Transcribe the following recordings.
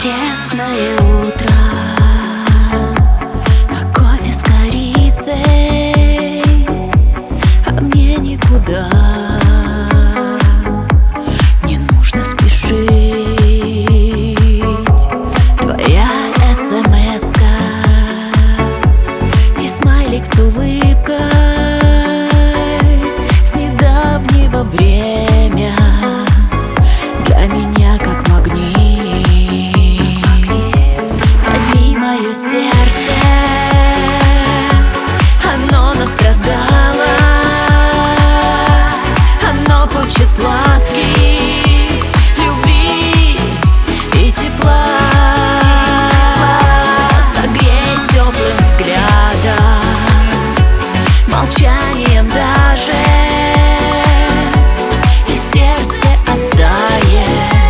Воскресное утро, а кофе с корицей, а мне никуда не нужно спешить. Твоя смс-ка и смайлик с улыбкой с недавнего времени для меня как магнит. Возьми мое сердце, оно настрадалось, оно хочет ласки, любви и тепла. Согрей теплым взглядом, молчанием даже, и сердце оттает.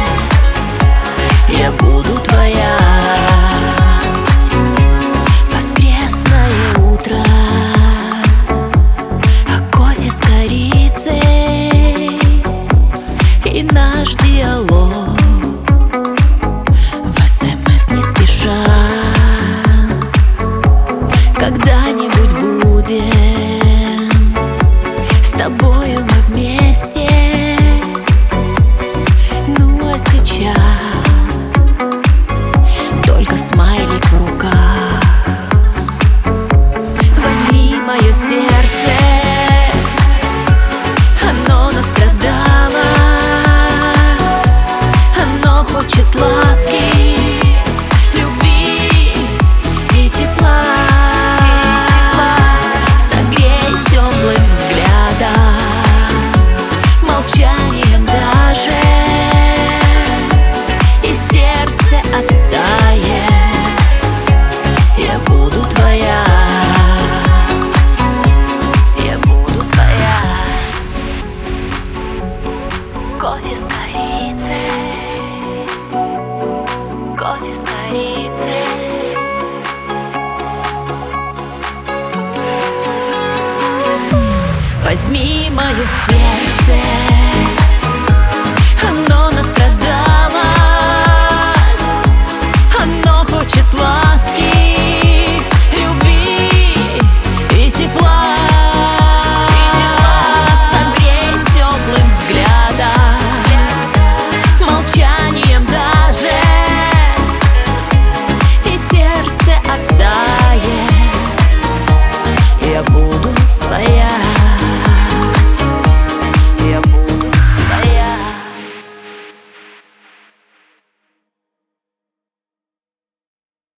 Я буду твоя. Воскресное утро, а кофе с корицей и наш диалог в СМС не спеша. Когда-нибудь будем с тобою мы вместе. Ну а сейчас только смайлик в руках. Возьми мое сердце, оно настрадалось, оно хочет ласки, любви и тепла. Согрей теплым взглядом, молчанием даже, и сердце оттает. Я буду твоя. Я буду твоя. Кофе с корицей, кофе с корицей. Возьми мое сердце,